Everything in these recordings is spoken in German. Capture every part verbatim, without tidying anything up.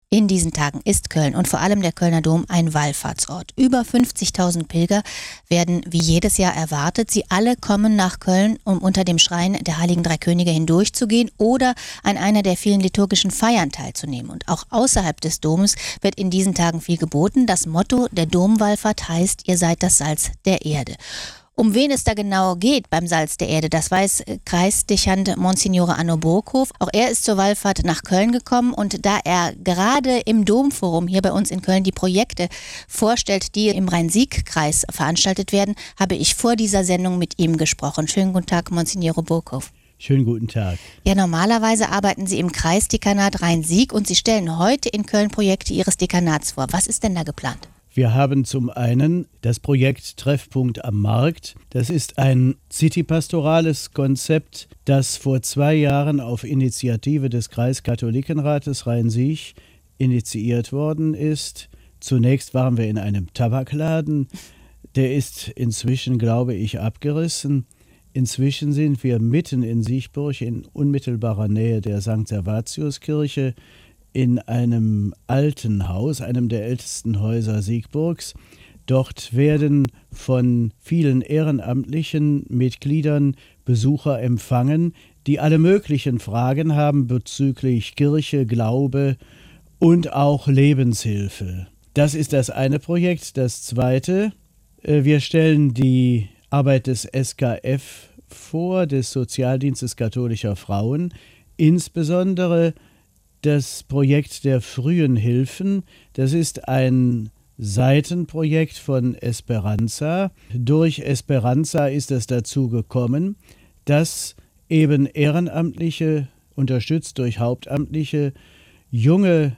In diesen Tagen ist Köln und vor allem der Kölner Dom ein Wallfahrtsort. Über fünfzigtausend Pilger werden wie jedes Jahr erwartet. Sie alle kommen nach Köln, um unter dem Schrein der Heiligen Drei Könige hindurchzugehen oder an einer der vielen liturgischen Feiern teilzunehmen. Und auch außerhalb des Domes wird in diesen Tagen viel geboten. Das Motto der Domwallfahrt heißt: Ihr seid das Salz der Erde. Um wen es da genau geht beim Salz der Erde, das weiß Kreisdechant Monsignore Anno Burghof. Auch er ist zur Wallfahrt nach Köln gekommen und da er gerade im Domforum hier bei uns in Köln die Projekte vorstellt, die im Rhein-Sieg-Kreis veranstaltet werden, habe ich vor dieser Sendung mit ihm gesprochen. Schönen guten Tag, Monsignore Burghof. Schönen guten Tag. Ja, normalerweise arbeiten Sie im Kreisdekanat Rhein-Sieg und Sie stellen heute in Köln Projekte Ihres Dekanats vor. Was ist denn da geplant? Wir haben zum einen das Projekt Treffpunkt am Markt. Das ist ein citypastorales Konzept, das vor zwei Jahren auf Initiative des Kreiskatholikenrates Rhein-Sieg initiiert worden ist. Zunächst waren wir in einem Tabakladen. Der ist inzwischen, glaube ich, abgerissen. Inzwischen sind wir mitten in Siegburg in unmittelbarer Nähe der Sankt Servatiuskirche in einem alten Haus, einem der ältesten Häuser Siegburgs. Dort werden von vielen ehrenamtlichen Mitgliedern Besucher empfangen, die alle möglichen Fragen haben bezüglich Kirche, Glaube und auch Lebenshilfe. Das ist das eine Projekt. Das zweite, wir stellen die Arbeit des S K F vor, des Sozialdienstes katholischer Frauen, insbesondere das Projekt der frühen Hilfen. Das ist ein Seitenprojekt von Esperanza. Durch Esperanza ist es dazu gekommen, dass eben Ehrenamtliche, unterstützt durch Hauptamtliche, junge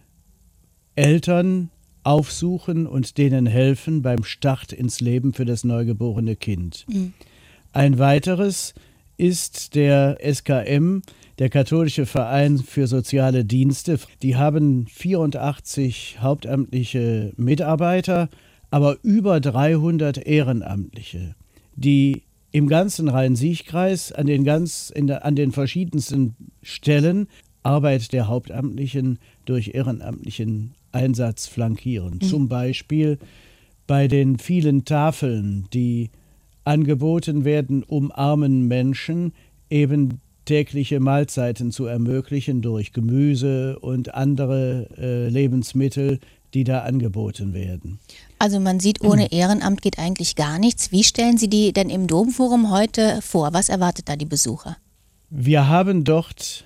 Eltern aufsuchen und denen helfen beim Start ins Leben für das neugeborene Kind. Mhm. Ein weiteres ist der S K M, der Katholische Verein für soziale Dienste. Die haben vierundachtzig hauptamtliche Mitarbeiter, aber über dreihundert Ehrenamtliche, die im ganzen Rhein-Sieg-Kreis an den, ganz, in der, an den verschiedensten Stellen Arbeit der Hauptamtlichen durch ehrenamtlichen Einsatz flankieren. Mhm. Zum Beispiel bei den vielen Tafeln, die angeboten werden, um armen Menschen eben tägliche Mahlzeiten zu ermöglichen durch Gemüse und andere äh, Lebensmittel, die da angeboten werden. Also man sieht, ohne Ehrenamt geht eigentlich gar nichts. Wie stellen Sie die denn im Domforum heute vor? Was erwartet da die Besucher? Wir haben dort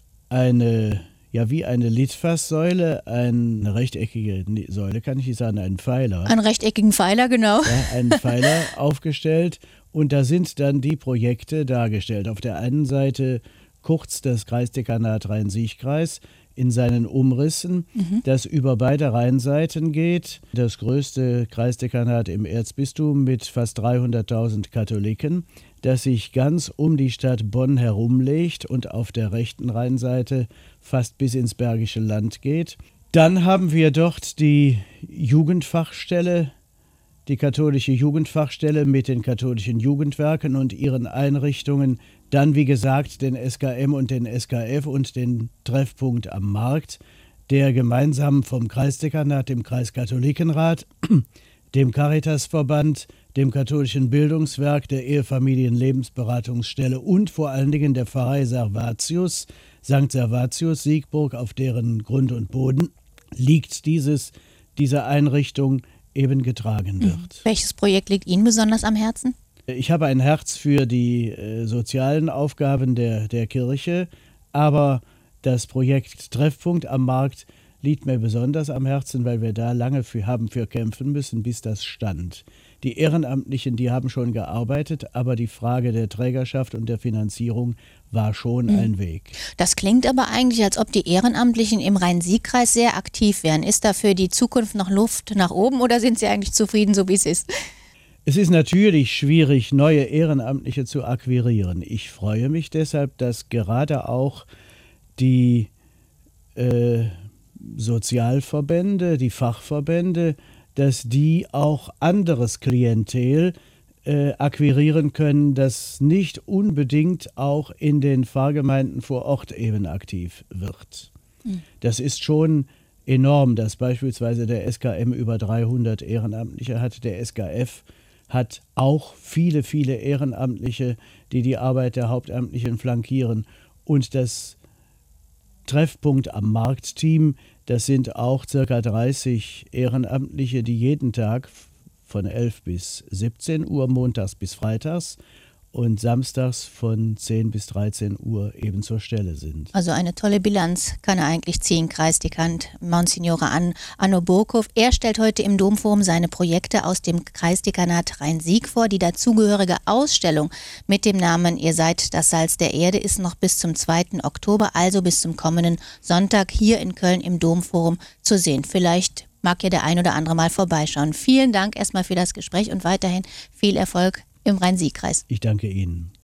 eine, ja wie eine Litfaßsäule, eine rechteckige Säule, kann ich nicht sagen, einen Pfeiler. Einen rechteckigen Pfeiler, genau. Ja, einen Pfeiler aufgestellt. Und da sind dann die Projekte dargestellt. Auf der einen Seite kurz das Kreisdekanat Rhein-Sieg-Kreis in seinen Umrissen, mhm. das über beide Rheinseiten geht. Das größte Kreisdekanat im Erzbistum mit fast dreihunderttausend Katholiken, das sich ganz um die Stadt Bonn herumlegt und auf der rechten Rheinseite fast bis ins Bergische Land geht. Dann haben wir dort die Jugendfachstelle, die katholische Jugendfachstelle mit den katholischen Jugendwerken und ihren Einrichtungen, dann wie gesagt den S K M und den S K F und den Treffpunkt am Markt, der gemeinsam vom Kreisdekanat, dem Kreiskatholikenrat, dem Caritasverband, dem katholischen Bildungswerk, der Ehefamilien-Lebensberatungsstelle und vor allen Dingen der Pfarrei Servatius, Sankt Servatius Siegburg, auf deren Grund und Boden liegt dieses, diese Einrichtung, eben getragen wird. Mhm. Welches Projekt liegt Ihnen besonders am Herzen? Ich habe ein Herz für die äh, sozialen Aufgaben der, der Kirche, aber das Projekt Treffpunkt am Markt liegt mir besonders am Herzen, weil wir da lange für, haben für kämpfen müssen, bis das stand. Die Ehrenamtlichen, die haben schon gearbeitet, aber die Frage der Trägerschaft und der Finanzierung war schon mhm. ein Weg. Das klingt aber eigentlich, als ob die Ehrenamtlichen im Rhein-Sieg-Kreis sehr aktiv wären. Ist da für die Zukunft noch Luft nach oben oder sind Sie eigentlich zufrieden, so wie es ist? Es ist natürlich schwierig, neue Ehrenamtliche zu akquirieren. Ich freue mich deshalb, dass gerade auch die äh, Sozialverbände, die Fachverbände, dass die auch anderes Klientel äh, akquirieren können, das nicht unbedingt auch in den Pfarrgemeinden vor Ort eben aktiv wird. Mhm. Das ist schon enorm, dass beispielsweise der S K M über dreihundert Ehrenamtliche hat. Der S K F hat auch viele, viele Ehrenamtliche, die die Arbeit der Hauptamtlichen flankieren. Und das Treffpunkt am Markt-Team, das sind auch circa dreißig Ehrenamtliche, die jeden Tag von elf bis siebzehn Uhr, montags bis freitags und samstags von zehn bis dreizehn Uhr eben zur Stelle sind. Also eine tolle Bilanz kann er eigentlich ziehen, Kreisdekant Monsignore An- Anno Burghoff. Er stellt heute im Domforum seine Projekte aus dem Kreisdekanat Rhein-Sieg vor. Die dazugehörige Ausstellung mit dem Namen Ihr seid das Salz der Erde ist noch bis zum zweiten Oktober, also bis zum kommenden Sonntag hier in Köln im Domforum zu sehen. Vielleicht mag ja der ein oder andere mal vorbeischauen. Vielen Dank erstmal für das Gespräch und weiterhin viel Erfolg im Rhein-Sieg-Kreis. Ich danke Ihnen.